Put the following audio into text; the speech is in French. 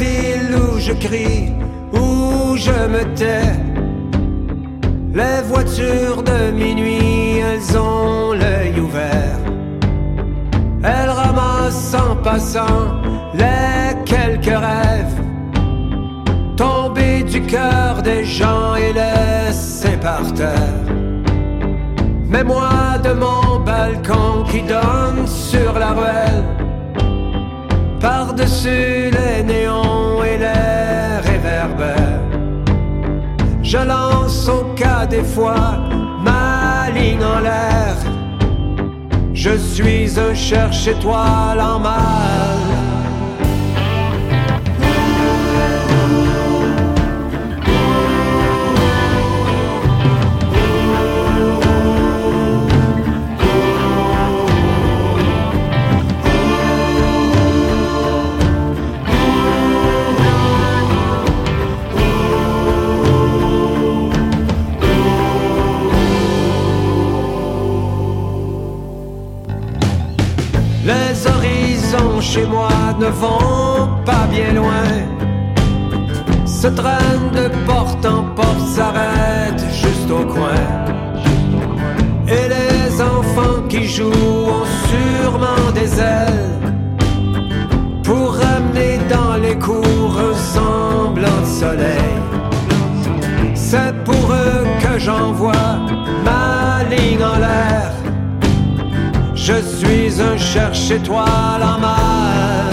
ville où je crie, où je me tais. Les voitures de minuit, elles ont l'œil ouvert. Elles ramassent en passant les quelques rêves tombés du cœur des gens et laissés par terre. Mais moi de mon balcon qui donne sur la ruelle, par-dessus les néons et les réverbères, je lance au cas des fois ma ligne en l'air. Je suis un cherche-étoile en mal. Les horizons chez moi ne vont pas bien loin, se traînent de porte en porte, s'arrêtent juste au coin. Et les enfants qui jouent ont sûrement des ailes pour ramener dans les cours un semblant de soleil. C'est pour eux que j'envoie ma ligne en l'air. Je suis un cherche-étoile en mal.